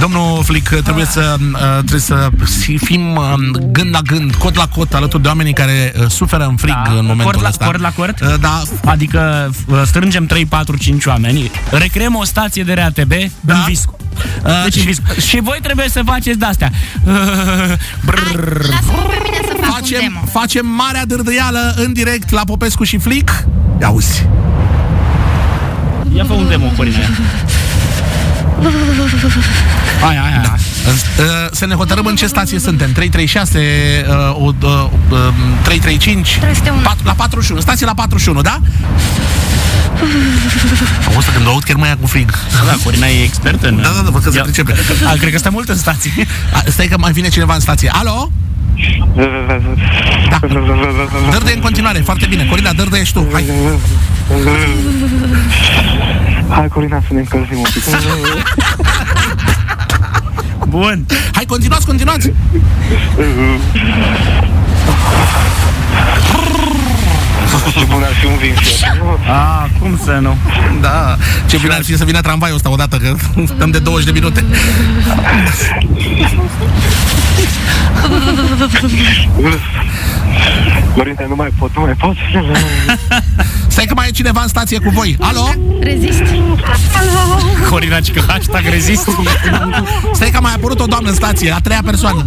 Domnul Flic, trebuie să fim gând la gând, cot la cot, alături de oamenii care suferă în frig în momentul ăsta. Cord la cord? Da. Adică strângem 3, 4, 5 oameni, recreăm o stație de RATB în Viscu. Deci și voi trebuie să faceți de-astea. Lasă-mă pe mine să fac un demo. Facem marea dârdăială în direct la Popescu și Flic. Ia uzi. Ia fă un demo, Corina. Aia. Da. Să ne hotărâm în ce stație suntem. 336, 335, la 41. Stație la 41, da? Auzi, când o aud chiar mai ia cu frig. Da, Corina e expertă în... Da, văd că se pricepe. Cred că stă mult în stație. Stai că mai vine cineva în stație. Alo? Da. Dârdă în continuare, foarte bine. Corina, dârdă ești tu, hai. Hai, Corina, să ne încălzim un pic. Bun. Hai, continuați. Ce bun ar fi un vin fiert. Cum să nu? Da, ce bine ar fi să vină tramvaiul ăsta odată, că stăm de 20 de minute. Părinte, nu mai pot. Stai că mai e cineva în stație cu voi. Alo? Rezist. Corina, că hashtag rezist. Stai că a mai apărut o doamnă în stație, a treia persoană.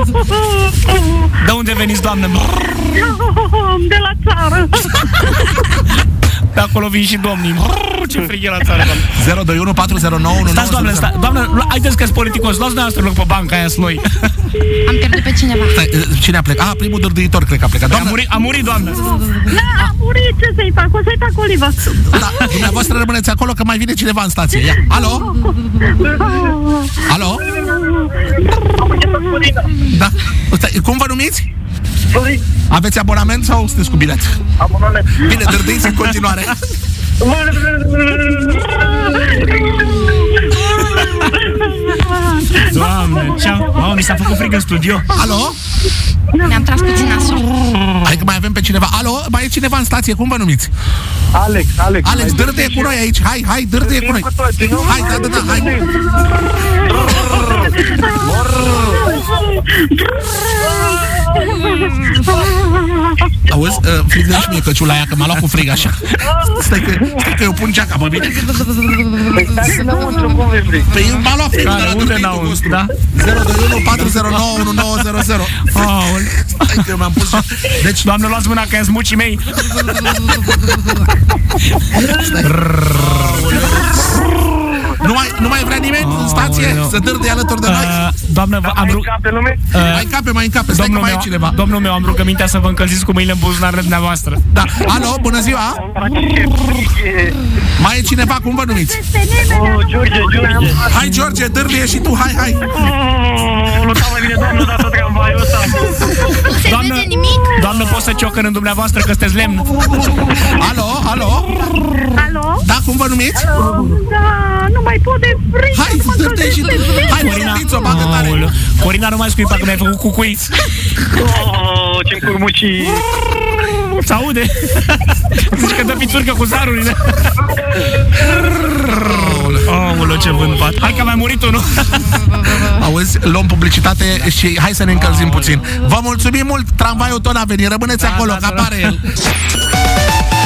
De unde veniți, doamnă? De la țară. De acolo vin și domnii. Ce frig e la țară, doamnă. 021 409 Stați, doamnă, haideți că-s politicos. Luați dumneavoastră loc pe banca aia sloi. Am pierdut pe cineva. Stai, cine a plecat? Primul dârdâitor cred că a plecat. Doamnă, A murit, doamnă. Da, a murit, ce să-i fac? O să-i fac olivă. da, dumneavoastră rămâneți acolo că mai vine cineva în stație. Ia. Alo? Alo? Da. Stai, cum vă numiți? Aveți abonament sau sunteți cu bilet? Abonament. Bine, dârdâiți în continuare. Doamne, ce-am... mi s-a făcut frig în studio. Alo? Mi-am tras puțin nasul. Hai că mai avem pe cineva. Alo? Mai e cineva în stație, cum vă numiți? Alex, dârdă cu noi aici. Hai, dârdă cu noi. Hai, da, hai. Auzi, frig de și mie căciula aia, că m-a luat cu frig așa. Stai că eu pun geaca, bă, bine. Păi m-a luat frig. Unde n-auzi, da? 021 409 1900. Stai că eu mi-am pus. Deci, doamnă, luați mâna că e smucii mei. Nu mai vrea nimeni în stație să dârde alături de noi? Doamnă, mai încape, stai că mai e cineva. Domnul meu, am rugămintea să vă încălziți cu mâinile în buzunarele dumneavoastră. Da, alo, bună ziua. Mai e cineva, cum vă numiți? George. Hai, George, dârlie și tu, hai. Nu s-a mai bine, doamnă, dată tramvaiul ăsta. Nu se vede nimic? Doamnă, pot să ciocăn în dumneavoastră că sunteți lemn? Alo? Da, cum vă numiți? Da, nu mai pot de frig. Hai, dă-te și tu. Hai, Corina, bagă tare. Corina, nu mai scuipa că mi-ai făcut cucuiți. Ce-mi curmucii. S-aude? Zici că dă pițurcă cu zarurile. Aoleu, ce vânt bat. Hai că a mai murit unul. Auzi, luăm publicitate și hai să ne încălzim puțin. Vă mulțumim mult, tramvaiul tot a venit. Rămâneți acolo, că apare el.